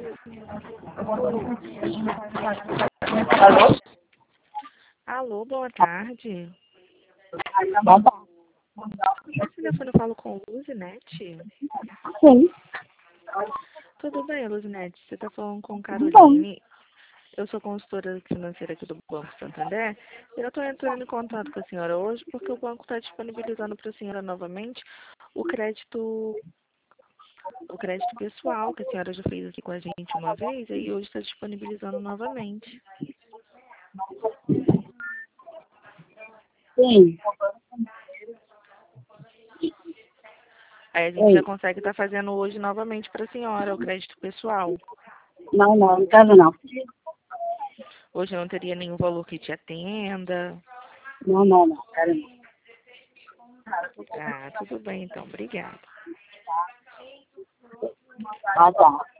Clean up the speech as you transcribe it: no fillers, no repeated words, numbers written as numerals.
Alô? Alô, boa tarde. Boa tarde. Esse telefone eu falo com Luzinete. Sim. Tudo bem, Luzinete? Você está falando com Bom. Caroline. Eu sou consultora financeira aqui do Banco Santander. E eu estou entrando em contato com a senhora hoje porque o banco está disponibilizando para a senhora novamente o crédito pessoal, que a senhora já fez aqui com a gente uma vez, e hoje está disponibilizando novamente. Sim. Aí a gente já consegue estar fazendo hoje novamente para a senhora o crédito pessoal. Não quero não. Hoje não teria nenhum valor que te atenda. Não, quero não. Ah, tudo bem então, obrigada. Tá.